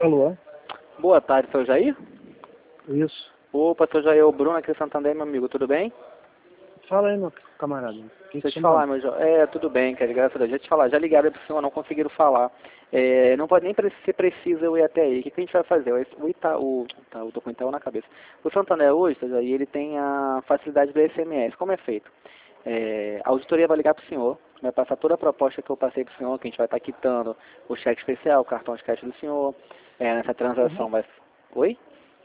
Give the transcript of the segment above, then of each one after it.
Alô? Boa tarde, seu Jair? Isso. Opa, seu Jair, o Bruno aqui de Santander, meu amigo, tudo bem? Fala aí, meu camarada. Deixa eu te falar, meu João. Tudo bem, cara, graças a Deus. Deixa eu te falar, já ligaram pro senhor, não conseguiram falar. Não pode nem ser preciso eu ir até aí. O que a gente vai fazer? Eu tô com o Itaú na cabeça. O Santander hoje, seu Jair, ele tem a facilidade do SMS. Como é feito? A auditoria vai ligar pro senhor, vai passar toda a proposta que eu passei pro senhor, que a gente vai estar quitando o cheque especial, o cartão de crédito do senhor. Nessa transação vai... Oi?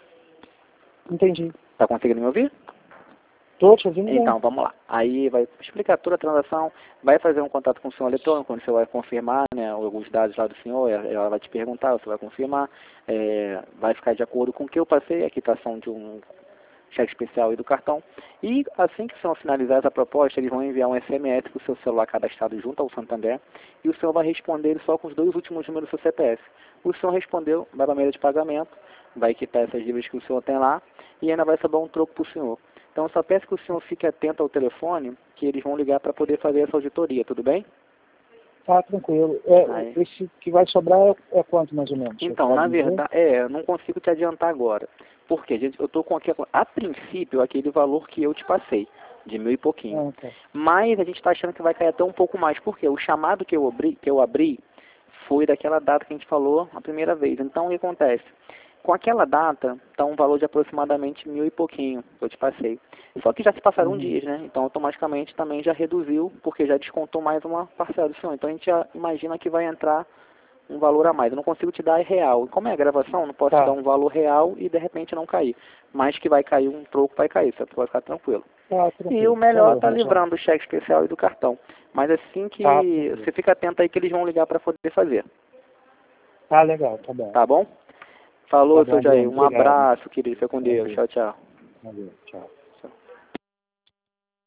Entendi. Tá conseguindo me ouvir? Tô te ouvindo bem. Então, vamos lá. Aí vai explicar toda a transação, vai fazer um contato com o senhor eletrônico, onde você vai confirmar, né, alguns dados lá do senhor, ela vai te perguntar, você vai confirmar, vai ficar de acordo com o que eu passei, a quitação de um cheque especial e do cartão. E assim que o senhor finalizar essa proposta, eles vão enviar um SMS para o seu celular cadastrado junto ao Santander, e o senhor vai responder ele só com os 2 últimos números do seu CPF. O senhor respondeu, vai para a mesa de pagamento, vai quitar essas dívidas que o senhor tem lá, e ainda vai sobrar um troco para o senhor. Então, eu só peço que o senhor fique atento ao telefone, que eles vão ligar para poder fazer essa auditoria, tudo bem? Tá, tranquilo. Esse que vai sobrar é quanto, mais ou menos? Então, na verdade, eu não consigo te adiantar agora. Porque, gente, eu estou com aqui, a princípio, aquele valor que eu te passei, de 1.000 e pouquinho. Tá. Mas a gente está achando que vai cair até um pouco mais. Por quê? O chamado que eu abri foi daquela data que a gente falou a primeira vez. Então, o que acontece? Com aquela data, está um valor de aproximadamente 1.000 e pouquinho que eu te passei. Só que já se passaram dias, né? Então, automaticamente também já reduziu, porque já descontou mais uma parcela do senhor. Então, a gente já imagina que vai entrar um valor a mais. Eu não consigo te dar real. Como é a gravação, não posso te dar um valor real e de repente não cair. Mas que vai cair um troco, vai cair. Você vai ficar tranquilo. Tranquilo. E o melhor tá livrando do cheque especial e do cartão. Mas assim que você fica atento aí que eles vão ligar para poder fazer. Tá legal, tá bom. Tá bom? Falou, Tá bom, seu Jair. Um obrigado. abraço, querido. Fica com Deus. Tchau, tchau. Valeu, tchau.